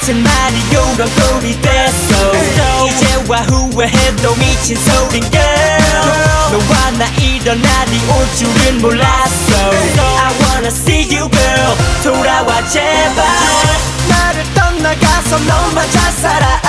같은 말이 요런 꼴이 됐어. 이제와 후회해도 미친 소린 girl. 너와 나 이런 날이 올 줄은 몰랐어. I wanna see you girl. 돌아와 제발. 나를 떠나가서 너만 잘 살아.